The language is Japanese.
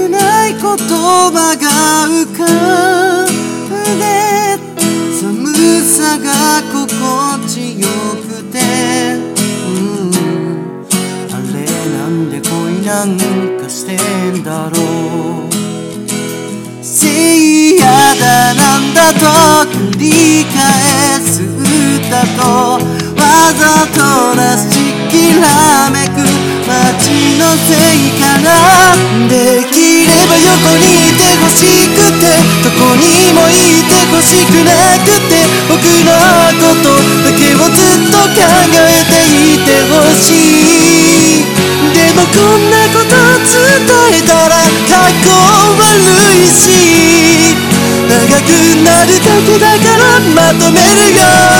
くない言葉が浮かんで、寒さが心地よくて、あれなんで恋なんかしてんだろう。せいやだなんだと繰り返す歌と、わざとらしきらめく街のせいかな。できれば横にいてほしくて、どこにもいてほしくなくて、僕のことだけをずっと考えていてほしい。でもこんなこと伝えたらかっこ悪いし、長くなるだけだからまとめるよ。